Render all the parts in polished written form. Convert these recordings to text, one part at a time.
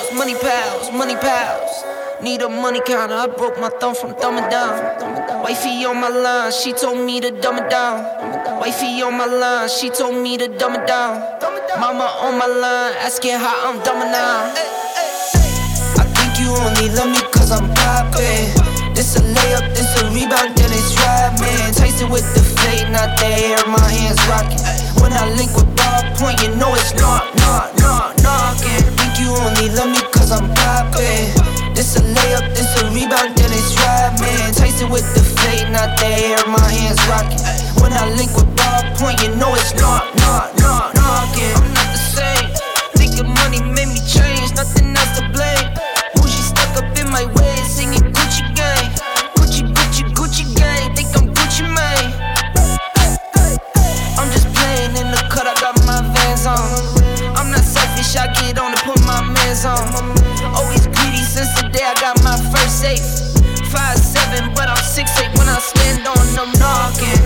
money pals, money pals. Need a money counter, I broke my thumb from thumbing down. Wifey on my line, she told me to dumb it down. Wifey on my line, she told me to dumb it down. Mama on my line, asking how I'm dumbing now. I think you only love me cause I'm poppin'. This a layup, this a rebound, then it's driving. Tyson with the fade, not the hair, my hands rockin'. When I link with ballpoint, you know it's knockin'. Think you only love me cause I'm poppin'. This a layup, this a rebound, then it's driving. Tyson with the fade, not the hair, my hands rockin'. When I link with ballpoint, you know it's knockin'. I'm not the same. Thinking money made me change, nothing else to blame. Bougie stuck up in my way, singing Gucci gang. Gucci gang, think I'm Gucci Mane. I'm just playing in the cut, I got my Vans on. I'm not selfish, I get on and put my mans on. Always greedy since the day I got my first safe. 5'7", but I'm 6'8" when I stand on them knocking.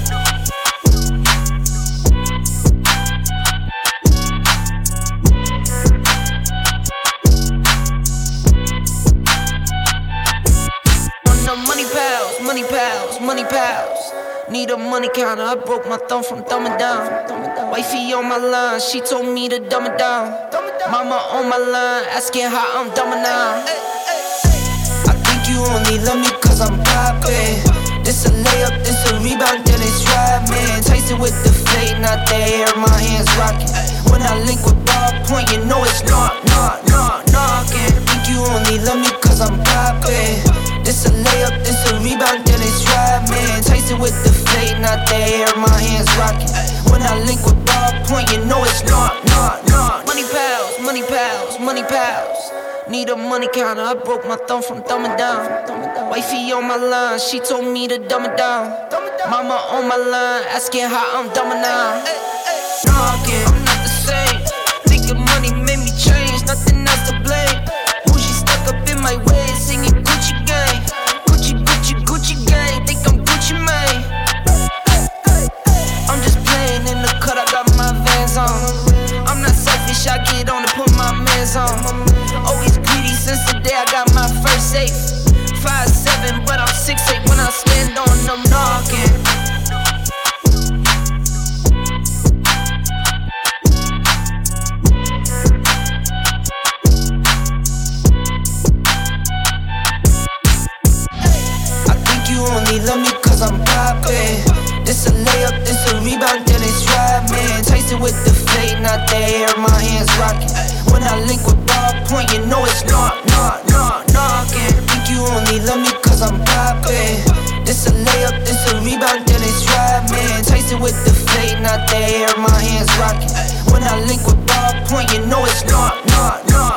Money pals, money pals. Need a money counter, I broke my thumb from thumbing down. Wifey on my line, she told me to dumb it down. Mama on my line, asking how I'm dumbing now. I think you only love me cause I'm poppin'. This a layup, this a rebound, then it's driving. Tyson with the fade, not the hair, my hands rockin'. When I link with ballpoint, you know it's knockin'. Think you only love me cause I'm poppin'. This a layup, this a rebound, then it's driving. Tyson with the fade, not the hair, my hands rockin'. When I link with ballpoint, you know it's Money pals, money pals, money pals. Need a money counter, I broke my thumb from thumbing down. Wifey on my line, she told me to dumb it down. Mama on my line, asking how I'm dumbing now. Knockin', I'm not the same. Thinking money made me change, nothing else to blame. Bougie stuck up in my way, singing Gucci gang. Gucci gang, think I'm Gucci Mane. I'm just playing in the cut, I got my Vans on. I'm not selfish, I get on and put my mans on. Always greedy since the day I got my first safe. 5'7", but I'm 6'8" when I stand on them knocking. Only love me cause I'm poppin'. This a layup, this a rebound, then it's driving. Tyson with the fade, not the hair, my hands rockin'. When I link with ballpoint, you know it's knockin'. Think you only love me cause I'm poppin'. This a layup, this a rebound, then it's driving. Tyson with the fade, not the hair, my hands rockin'. When I link with ballpoint, you know it's knockin'.